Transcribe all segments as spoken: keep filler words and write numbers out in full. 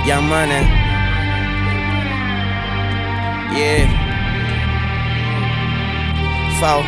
Young Money. Yeah. Four.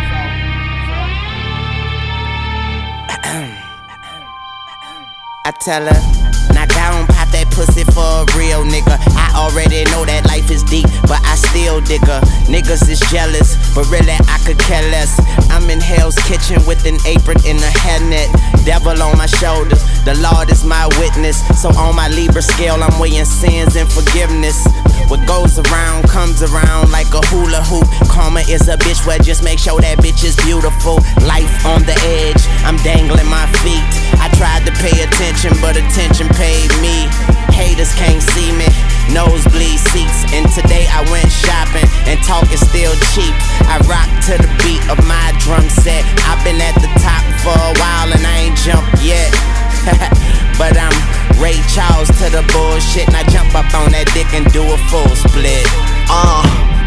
I tell her, knock down, pop that pussy for a real nigga. I already know that life is deep, but I still dig her. Niggas is jealous, but really I could care less. I'm in Hell's Kitchen with an apron in a hairnet. Devil on my shoulders, the Lord is my witness. So on my Libra scale, I'm weighing sins and forgiveness. What goes around comes around like a hula hoop. Karma is a bitch, well just make sure that bitch is beautiful. Life on the edge, I'm dangling my feet. I tried to pay attention, but attention paid me. Haters can't see me, nosebleed seats. And today I went shopping, and talk is still cheap. I rock to the beat of my drum set. I've been at the top for a while and I ain't jumped yet. But I'm Ray Charles to the bullshit, and I jump up on that dick and do a full split. Uh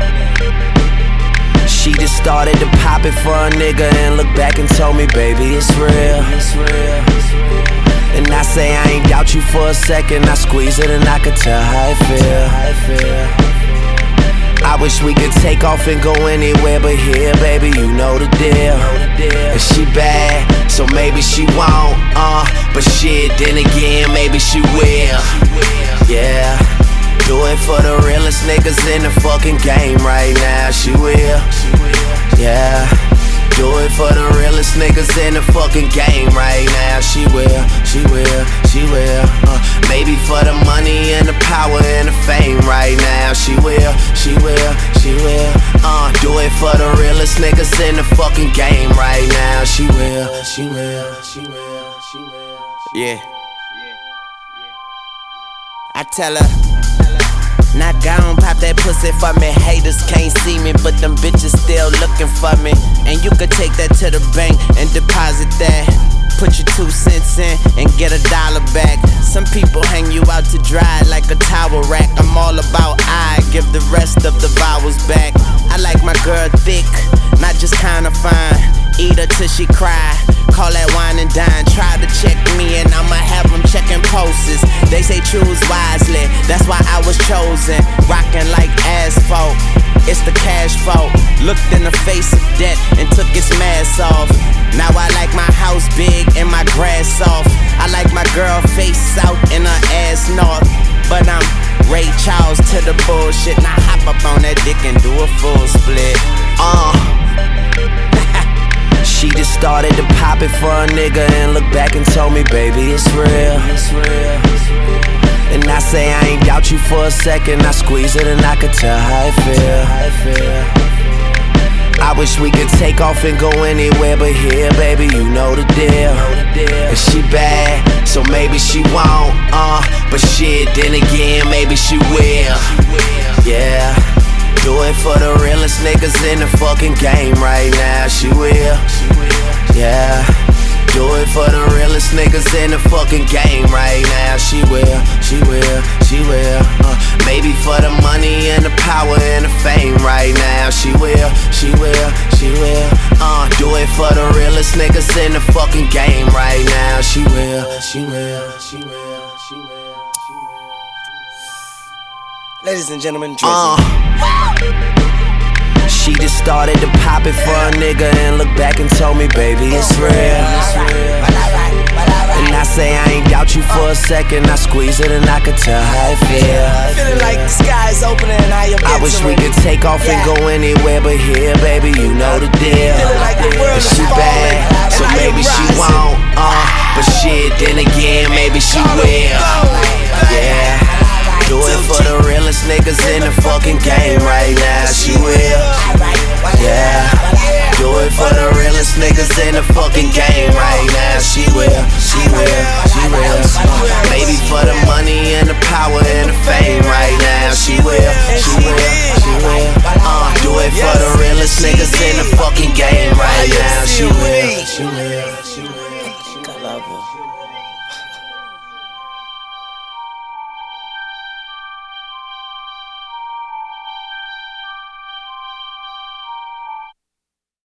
She just started to pop it for a nigga and looked back and told me, baby, it's real. It's real. And I say I ain't doubt you for a second. I squeeze it and I could tell how it feel. I wish we could take off and go anywhere but here, baby, you know the deal. And she bad, so maybe she won't, uh But shit, then again, maybe she will. Yeah, do it for the realest niggas in the fucking game right now. She will, yeah. Do it for the realest niggas in the fucking game right now. She will, she will, she will. Uh, maybe for the money and the power and the fame right now. She will, she will, she will. Uh, do it for the realest niggas in the fucking game right now. She will, she will, she will, she will. Yeah. I tell her, knock down, pop that pussy for me. Haters can't see me, but them bitches still looking for me. And you could take that to the bank and deposit that. Put your two cents in and get a dollar back. Some people hang you out to dry like a towel rack. I'm all about I give the rest of the vowels back. I like my girl thick, not just kinda fine. Eat her till she cry, call that wine and dine. Try to check me and I'ma have them checking pulses. They say choose wisely, that's why I was chosen. Rockin' like asphalt, it's the cash fault. Looked in the face of death and took its mask off. Now I like my house big and my grass soft. I like my girl face south and her ass north. But I'm Ray Charles to the bullshit. Now hop up on that dick and do a full split. Uh She just started to pop it for a nigga and looked back and told me, baby, it's real. It's real. And I say I ain't doubt you for a second. I squeeze it and I could tell how it feel. I wish we could take off and go anywhere but here, baby, you know the deal. And she bad, so maybe she won't, uh But shit, then again, maybe she will. Yeah, do it for the realest niggas in the fucking game right now. She will, yeah. Do it for the realest niggas in the fucking game right now. She will, she will, she will. Uh, maybe for the money and the power and the fame right now. She will, she will, she will. Uh, do it for the realest niggas in the fucking game right now. She will, she will, she will, she will, she will. Ladies and gentlemen, Drizzy. Uh. She just started to pop it for a nigga and looked back and told me, baby, it's real. And I say I ain't doubt you for a second. I squeeze it and I could tell how it feel. Feeling like the sky is opening and I am I wish we could take off and go anywhere but here, baby, you know the deal. And she bad, so maybe she won't, uh But shit, then again, maybe she will. Yeah, do it for the realest niggas in the fucking game right now. She will, yeah. Do it for the realest niggas in the fucking game right now. She will, she will, she will. Uh, maybe for the